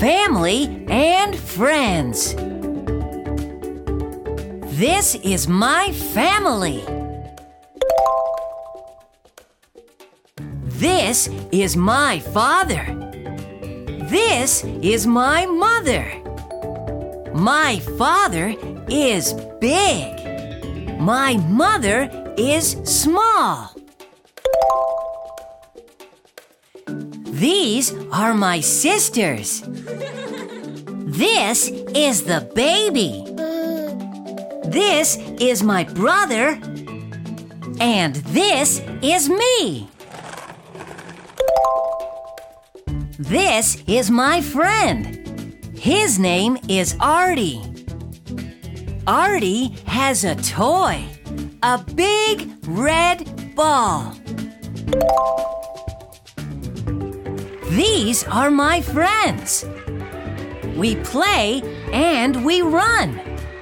family and friends. This is my family. This is my father. This is my mother. My father is big. My mother is small. These are my sisters. This is the baby. This is my brother. And this is me. This is my friend. His name is Artie. Artie has a toy, a big red ball. These are my friends. We play and we run.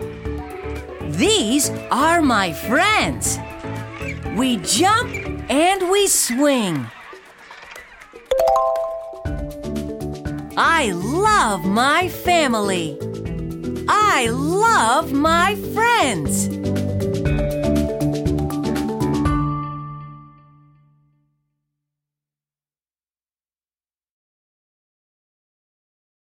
These are my friends. We jump and we swing. I love my family. I love my friends.